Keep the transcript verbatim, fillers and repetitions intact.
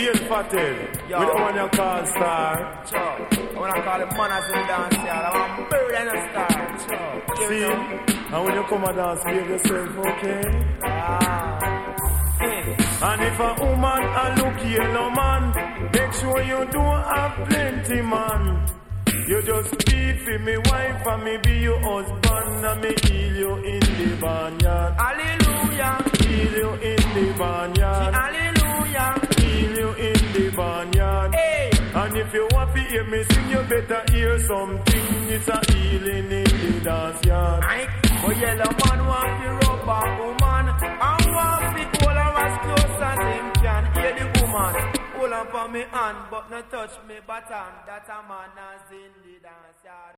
Ian Patel, Yo. with the one you call star. Sure. I wanna call it manners in the dance yard. I want bird and a star. Sure. See, and when you come and dance, behave yourself, okay? Ah. And if a woman a look yellow man, make sure you don't have plenty man. You just be for me wife and me be your husband and me heal you in the barnyard. Hallelujah. Heal you in the barnyard. Hallelujah. Heal you in the barnyard. Hey. And if you want to hear me sing, you better hear something. It's a healing in the dance yard. Right. Oh, yellow man want to rub a woman and want to hold her as close as him can. Hear the woman hold on for me hand, but not touch me button. That a man is in the dance yard.